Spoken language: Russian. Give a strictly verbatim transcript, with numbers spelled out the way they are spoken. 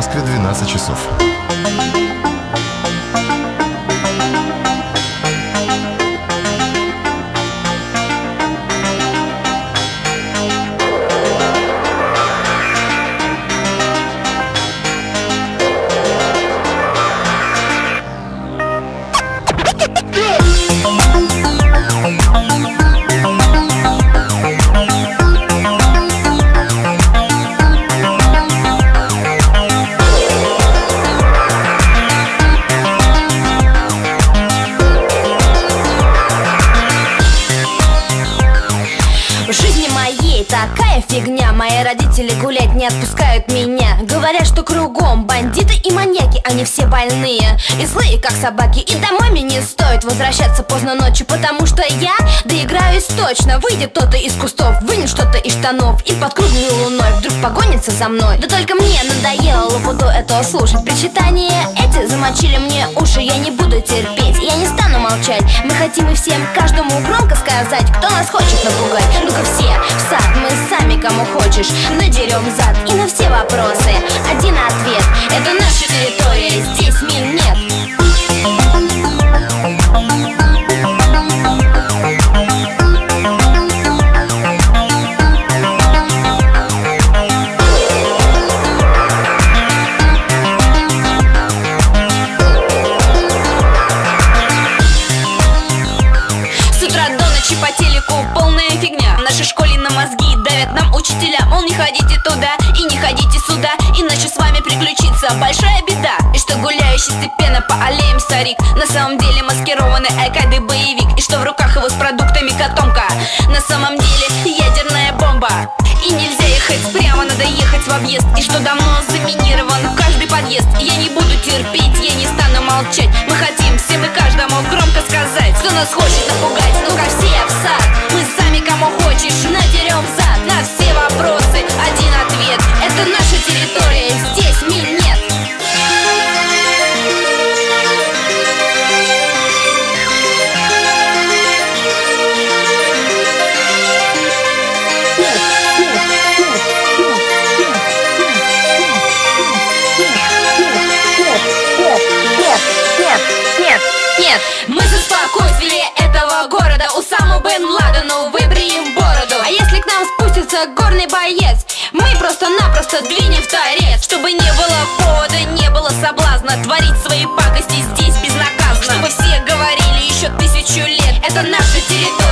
Москве двенадцать часов. Такая фигня, мои родители гулять не отпускают меня. Говорят, что кругом бандиты и маньяки, они все больные и злые, как собаки. И домой мне не стоит возвращаться поздно ночью, потому что я доиграюсь точно. Выйдет кто-то из кустов, вынет что-то из штанов и под круглой луной вдруг погонится за мной. Да только мне надоело лопуду этого слушать. Причитания эти замочили мне уши, я не буду терпеть, я не стану молчать. Мы хотим и всем, каждому громко сказать, кто нас хочет напугать. Ну-ка все в сад, мы сами кому хочешь надерем зад. И на все вопросы один ответ: это наша территория, здесь мин нет. С утра до ночи по телеку полная фигня. В нашей школе на мозги давят нам учителя. Мол, не ходите туда и не ходите сюда, иначе с вами приключится большая беда. И что гуляющий степенно по аллеям старик на самом деле маскированный айкады боевик. И что в руках его с продуктами котомка на самом деле ядерная бомба. И нельзя ехать прямо, надо ехать в объезд. И что давно заминирован каждый подъезд. Я не буду терпеть, я не стану молчать. Мы хотим всем и каждому громко сказать, кто нас хочет напугать. Ну-ка все в сад, мы сами кому хочешь надерем зад. На все вопросы один ответ: это наша территория, здесь мин нет. Нет, нет, мы за спокойствие этого города. Усаму бен Ладену выбреем бороду. А если к нам спустится горный боец, мы просто-напросто двинем в торец. Чтобы не было повода, не было соблазна творить свои пакости здесь безнаказанно. Чтобы все говорили еще тысячу лет, это наша территория.